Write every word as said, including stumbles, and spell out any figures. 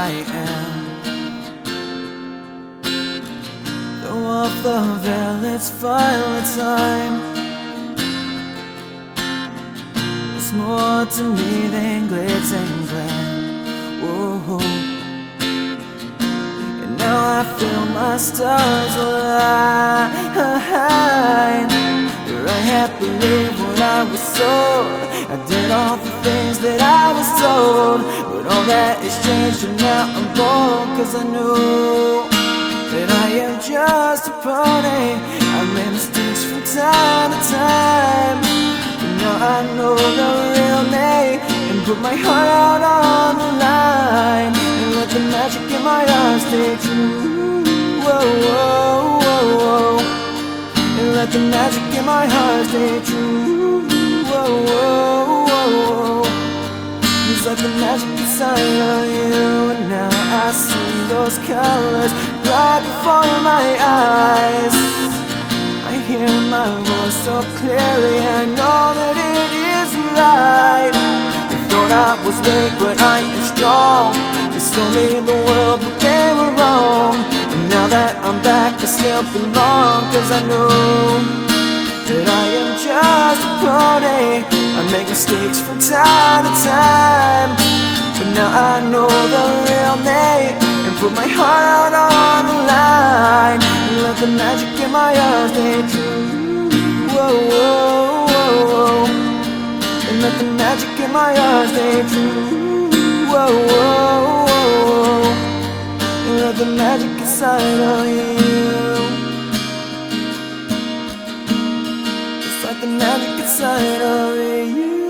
I am. Throw off the veil, it's finally time. It's more to me than glitz and glam. Whoa. And now I feel my stars align. I had believed what I was told. I did all the things that I was told, but all that is changed and now I'm bold. Cause I knew that I am just a pony. I made mistakes from time to time, but now I know the real me, and put my heart out on the line, and let the magic in my heart stay true. Whoa, whoa, whoa, whoa. And let the magic in my heart stay true. Whoa, whoa, whoa, whoa. It's like the magic inside of you. And now I see those colors right before my eyes. I hear my voice so clearly, I know that it is right. They thought I was weak, but I am strong. They told me the world, but they were wrong. And now that I'm back, I still belong. Cause I know that I am just a pony. I make mistakes from time to time, but now I know the real me, and put my heart out on the line, and let the magic in my heart stay true. Whoa, whoa, whoa, whoa. And let the magic in my heart stay true. Whoa, whoa, whoa, whoa. And let the magic inside of you. It's like the magic inside of you.